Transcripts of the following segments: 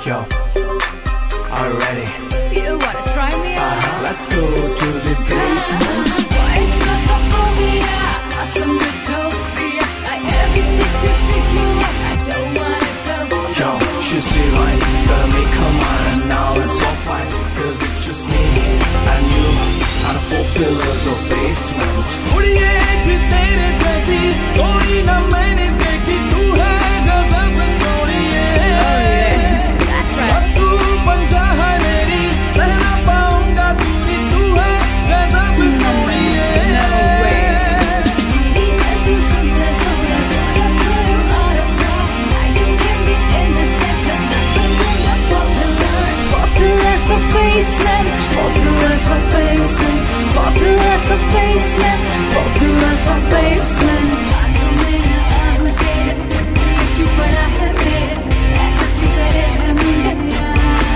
Yo, are you ready? You wanna try me out? Let's go to the basement. It's claustrophobia, not some utopia. Like everything freak you out. I don't wanna go. Yo, she see right, gotta make her mind, and now it's all fine. Cause it's just me and you, and the 4 pillars of basement. उड़िए जी तेरे जैसी कोई ना मैंने देखी, तू है गजब सोनिए। Oh yeah, that's right. तू पंजा है मेरी, सह ना पाऊंगा दूरी, तू है गजब सोनिए। No way. Basement, 4 pillars of basement, 4 pillars of basement, 4 pillars of basement. You बड़ा है मेरे, ऐसा क्यों करे है मेरा?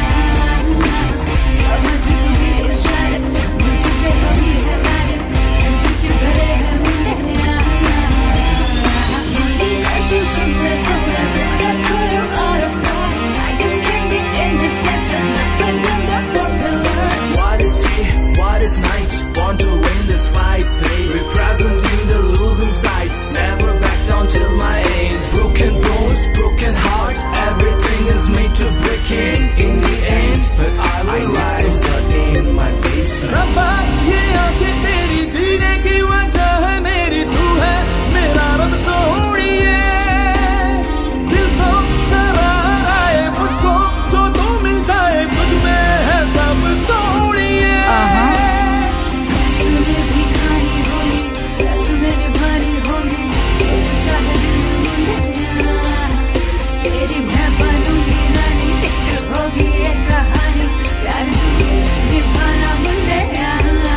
समझ तू भी इशारे, मुझसे कभी है बारे, ऐसा क्यों करे है मेरा? तू सुनते सोया, I throw you out of town. I just can't get in this dance, just not within the 4 pillars. What is day, what is night? Want to win this fight, babe. Representing the losing side. Never back down till my end. Broken bones, broken heart. Everything is made to break in the end. But I will rise. Need somebody in my basement. रब्बा ये आंखें तेरी जीने की वजह है मेरी, तू है मेरा रब सोनिए। दिल को करार आए मुझको, जो तू मिल जाए तुझ में है सब सोनिए। सुने भी खानी होगी, सुने भी भारी होगी, तू चाहे दिल मुंडिया। तेरी मैं बनूंगी रानी, फिक्र होगी ये कहानी, प्यार तू निभाना मुंडिया।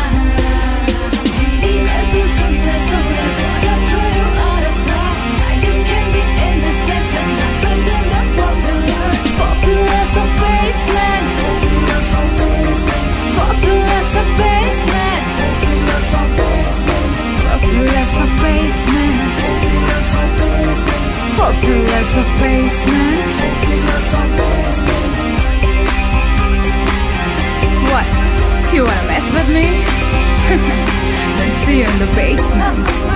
तू सुनते सोया, I throw you out of town. I just can't get in this place, just not within the 4 pillars. 4 pillars of basement, 4 pillars of basement, 4 pillars of basement, 4 pillars of basement, 4 pillars of basement. What? You wanna mess with me? Then see you in the basement.